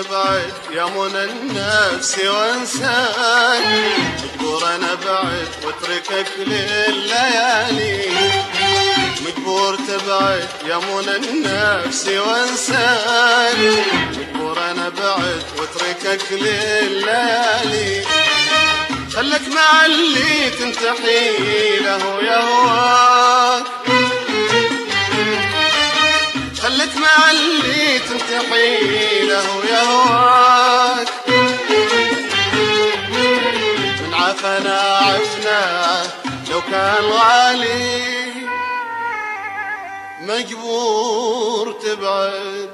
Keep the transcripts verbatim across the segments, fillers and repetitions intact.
تبعد يا منى النفس وانساك، مجبور انا بعد واتركك لليالي. مجبور تبعد يا منى النفس وانساك، مجبور انا بعد واتركك لليالي. خلك مع اللي تنتحي له يهواك، خلك مع اللي تنتحي له يهواك. من عافنا عفنا لو كان غالي، مجبور تبعد.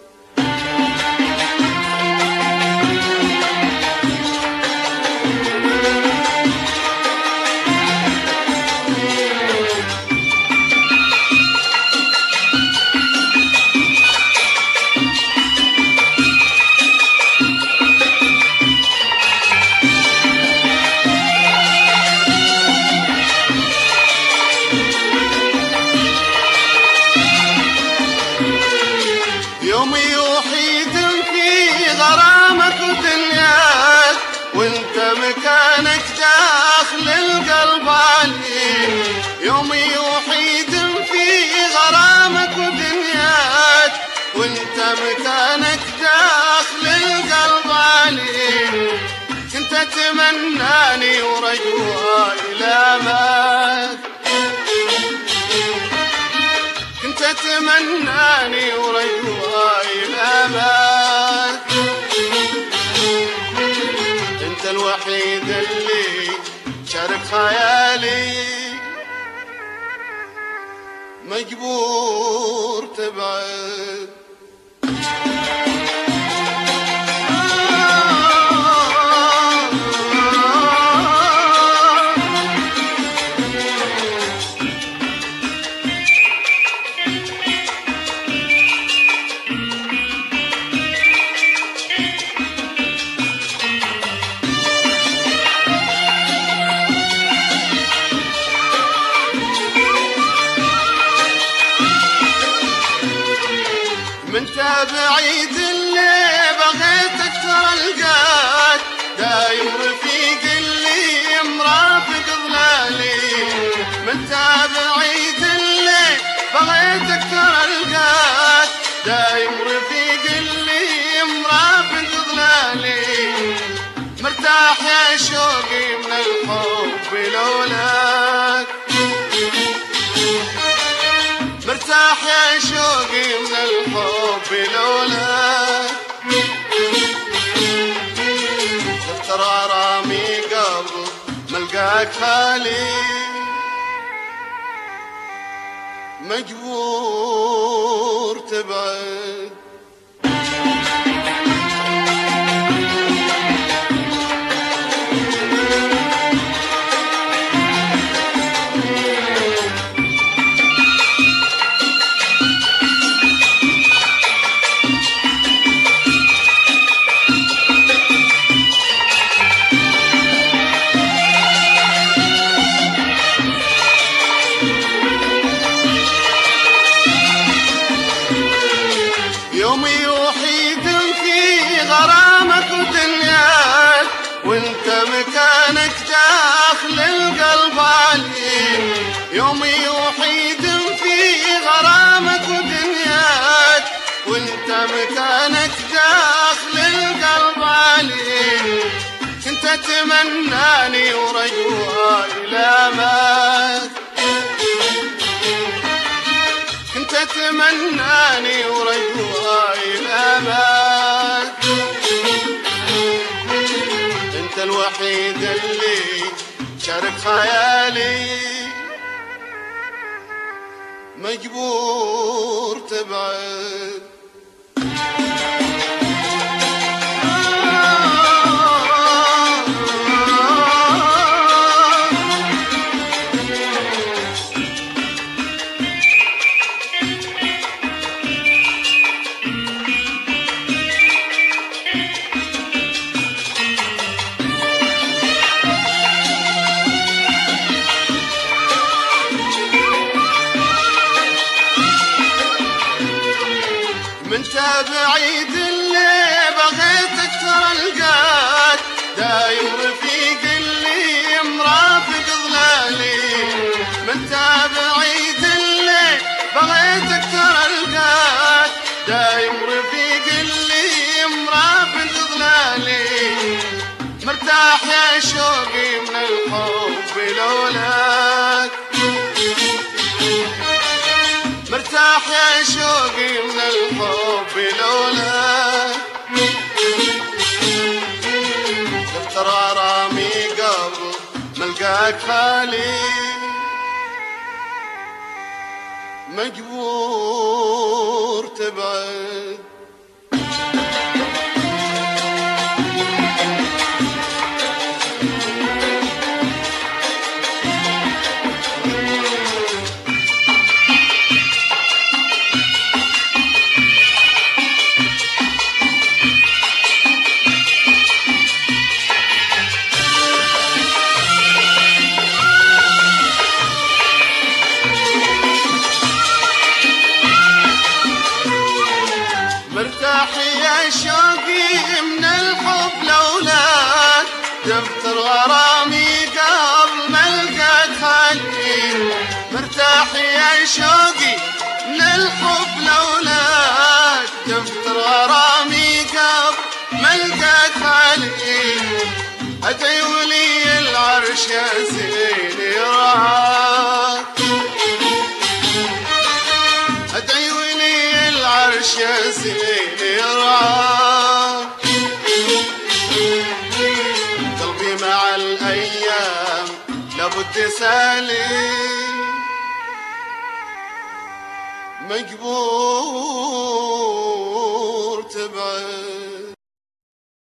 يومي وحيد في غرامك ودنياك، وانت مكانك داخل القلب علي. يومي وحيد في غرامك ودنياك، وانت مكانك داخل القلب علي. كنت اتمناني ورجواي لامك، كنت اتمناني ورجواي الاماك. انت الوحيد اللي شارك خيالي، مجبور تبعد. من بعيد اللي بغيتك تلقاك، دايم رفيق اللي مرافق ظلالي. من بعيد اللي بغيتك تلقاك، دايم رفيق اللي مرافق ظلالي. مرتاح يا شوقي من الحب لولاك، مرتاح يا شوقي من الحب لولاك. دفتر غرامي قبل ملقاك خالي، مجبور تبعد. يومي وحيد في غرامك ودنياك، وانت مكانك داخل القلب علي. يومي وحيد في غرامك ودنياك، وانت مكانك داخل القلب علي. كنت اتمناني ورجواي لامك، كنت اتمناني ورجواي الاماك. انت الوحيد اللي شارك خيالي، مجبور تبعد. من بعيد الليل بغيتك ترى القاك دايم رفيق اللي مرافق ظلالي مرتاح يا شوقي من الحب لولاك مرتاح يا شوقي من الحب لولاك ترى غرامي قبل ملقاك خالي مجبور تبعد مرتاح يا شوقي من الحب لولاك دفتر غرامي قبل ما القاك خالي مرتاح يا شوقي من الحب لولاك دفتر غرامي قبل ما القاك خالي أتي ولي العرش يا زين يرعاك أتي ولي العرش يا زين يرعاك قلبي مع الأيام لابد سالم مجبور تبعد